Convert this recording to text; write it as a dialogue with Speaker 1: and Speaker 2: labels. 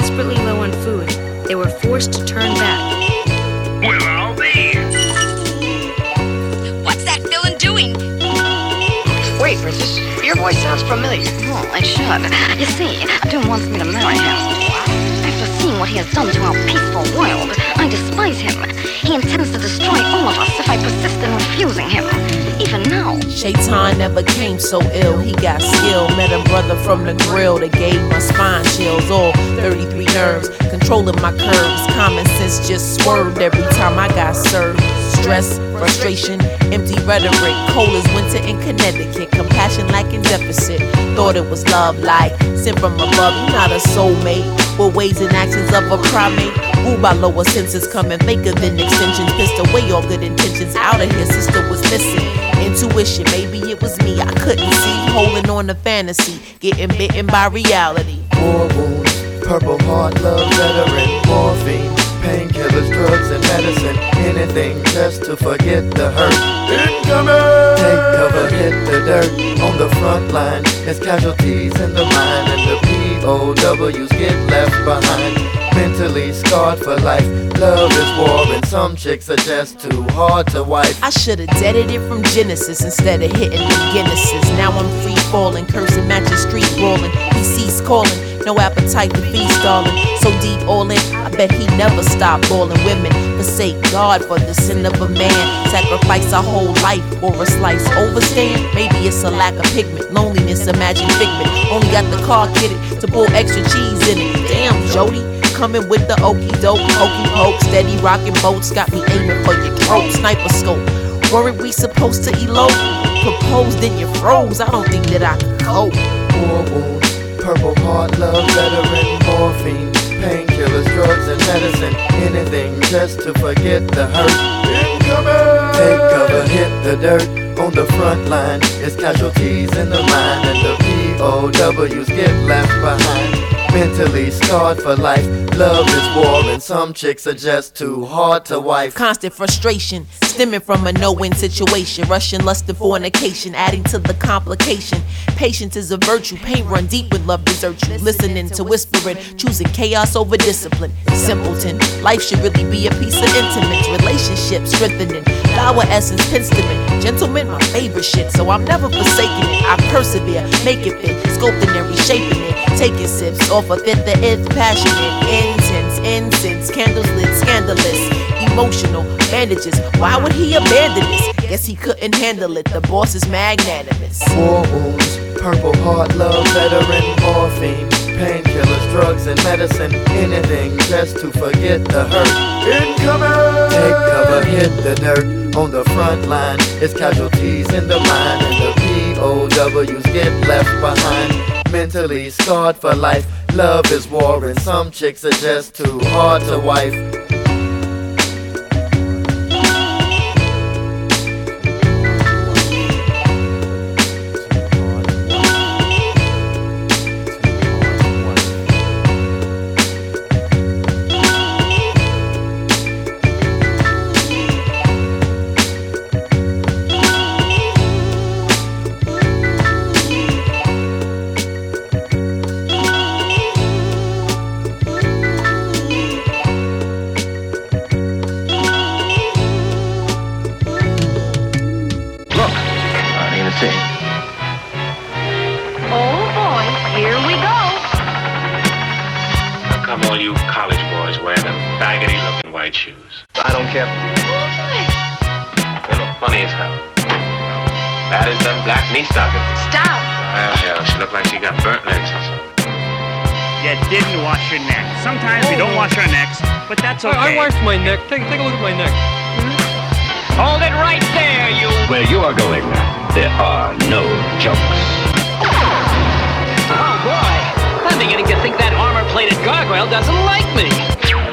Speaker 1: desperately low on food, they were forced to turn back.
Speaker 2: Well, I'll be.
Speaker 3: What's that villain doing?
Speaker 4: Wait, Princess, your voice sounds familiar.
Speaker 5: Oh, it should. You see, Doom wants me to marry him. After seeing what he has done to our peaceful world, I despise him. He intends to destroy all of us if I persist in refusing him. Even now.
Speaker 6: Shaitan never came so ill, he got skill. Met a brother from the grill that gave my spine chills. All 33 nerves, controlling my curves. Common sense just swerved every time I got served. Stress, frustration, empty rhetoric. Cold as winter in Connecticut. Compassion lacking deficit. Thought it was love like sent from above. You're not a soulmate. With ways and actions of a primate. Ruled by lower senses, coming faker than extensions. Pissed away all good intentions. Out of here, sister was missing. Intuition, maybe it was me. I couldn't see. Holding on to fantasy. Getting bitten by reality.
Speaker 7: War wounds, purple heart, love, veteran, morphine. Painkillers, drugs, and medicine. Anything just to forget the hurt. Incoming! Take cover, hit the dirt. On the front line, there's casualties in the mind. And the POWs get left behind. Mentally scarred for life. Love is war and some chicks are just too hard to wife.
Speaker 6: I should've deaded it from Genesis instead of hitting the Guinnesses. Now I'm free falling, cursing, matching street brawling. He ceased calling, no appetite to feast, darling. So deep all in, I bet he never stopped balling. Women forsake God for the sin of a man. Sacrifice our whole life for a slice. Overstand, maybe it's a lack of pigment. Loneliness, imagine figment. Only got the car kitted to pull extra cheese in it. Damn, Jody. Coming with the okie doke, hokey poke, steady rocking boats, got me aiming for your throat, sniper scope. Weren't we supposed to elope? Proposed and you froze, I don't think that I could cope.
Speaker 7: War wounds, purple heart, love, veteran, morphine. Painkillers, drugs, and medicine. Anything just to forget the hurt. Incoming! Take cover, hit the dirt. On the front line, it's casualties in the mind. And the POWs get left behind. Mentally scarred for life. Love is war and some chicks are just too hard to wife.
Speaker 6: Constant frustration stemming from a no-win situation. Rushing, lust, and fornication, adding to the complication. Patience is a virtue, pain run deep when love deserts you. Listening to whispering, choosing chaos over discipline. Simpleton, life should really be a piece of intimates. Relationships strengthening, flower essence, penstement. Gentlemen, my favorite shit, so I'm never forsaking it. I persevere, make it fit, sculpting and reshaping it. Taking sips off a fifth the ith, passionate, intense, incense, candles lit, scandalous, emotional, bandages. Why would he abandon this? Guess he couldn't handle it, the boss is magnanimous.
Speaker 7: War wounds, purple heart, love, veteran, morphine. Painkillers, drugs, and medicine. Anything just to forget the hurt. Incoming! Take cover, hit the dirt. On the front line, it's casualties in the mind. And the POWs get left behind. Mentally scarred for life. Love is war and some chicks are just too hard to wife.
Speaker 5: Oh boy, here we go.
Speaker 2: How come all you college boys wear them baggedy-looking white shoes?
Speaker 4: I don't care.
Speaker 2: They look funny as hell. Bad as them black knee stockings.
Speaker 5: Stop.
Speaker 2: Well, hell, she looked like she got burnt legs or something.
Speaker 8: You didn't wash your neck. Sometimes we don't wash our necks, but that's okay.
Speaker 9: I washed my neck. Take a look at my neck.
Speaker 8: Hold it right there, you.
Speaker 10: Where you are going, there are no jokes.
Speaker 8: Oh boy, I'm beginning to think that armor-plated gargoyle doesn't like me.